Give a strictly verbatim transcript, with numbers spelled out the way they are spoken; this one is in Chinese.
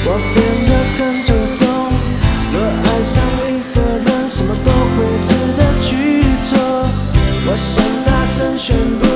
我变得更主动。若爱上一个人，什么都会值得去做。我想大声宣布。